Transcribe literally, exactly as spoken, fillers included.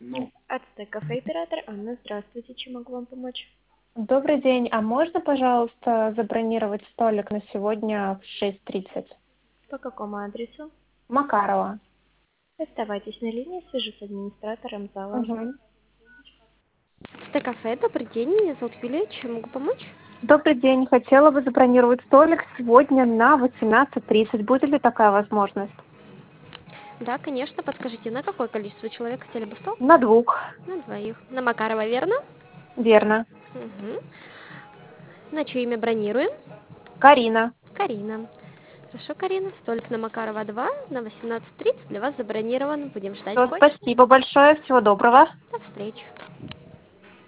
Ацтек кафе оператор Анна, здравствуйте, чем могу вам помочь? Добрый день. А можно, пожалуйста, забронировать столик на сегодня в шесть тридцать? По какому адресу? Макарова. Оставайтесь на линии, свяжусь с администратором зала. Мгм. Ацтек кафе, добрый день, меня зовут Юлия, чем могу помочь? Добрый день. Хотела бы забронировать столик сегодня на восемнадцать тридцать. Будет ли такая возможность? Да, конечно, подскажите, на какое количество человек хотели бы стол? На двух. На двоих. На Макарова, верно? Верно. Угу. На чье имя бронируем? Карина. Карина. Хорошо, Карина, столик на Макарова два на восемнадцать тридцать для вас забронирован. Будем ждать Всё, позже. спасибо большое. Всего доброго. До встречи.